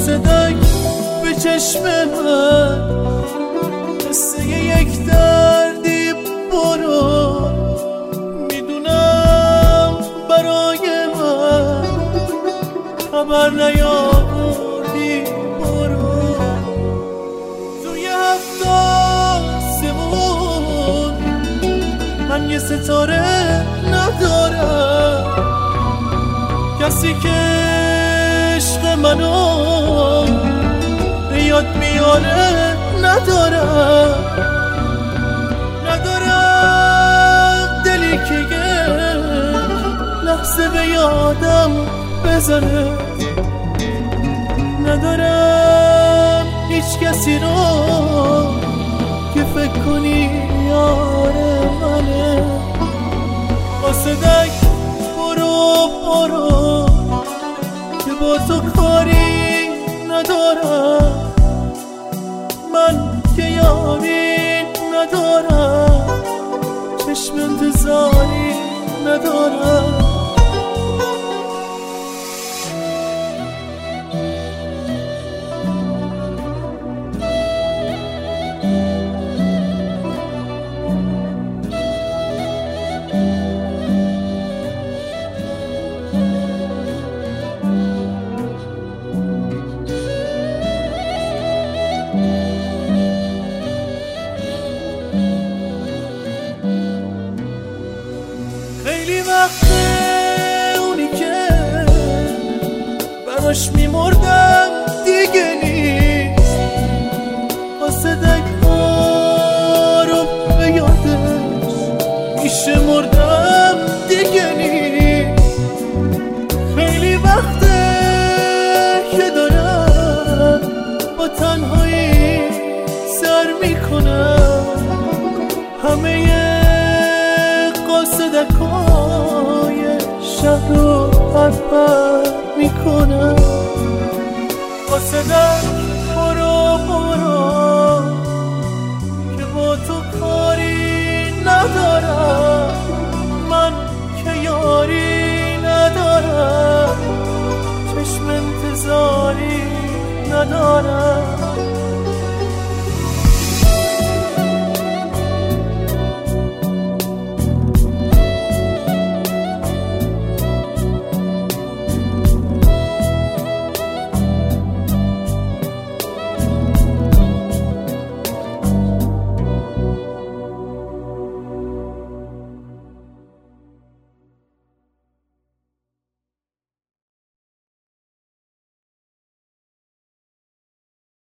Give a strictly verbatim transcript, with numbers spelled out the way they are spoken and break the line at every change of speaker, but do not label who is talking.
قاصدک به چشم من قصه یک دردی برو، میدونم برای من خبر نیاوردی برو. توی هفت آسمون من یه ستاره ندارم، کسی که عشق منو به یاد میاره ندارم. ندارم دلی که یک لحظه به یادم بزنه، ندارم هیچ کسی رو که فکر کنی یار منه. قاصدک برو برو که با تو کاری ندارم، من که یاری ندارم، چشم انتظاری ندارم. خیلی وقته اونی که براش میمردم دیگه نیست، قاصدک ها رو به یادش میشه مردم دیگه نیست. خیلی وقته که دارم با تنهایی سر میکنم، همه قاصدکای شهر رو پرپر میکنم. قاصدک برو برو که با تو کاری ندارم، من که یاری ندارم، چشم انتظاری ندارم.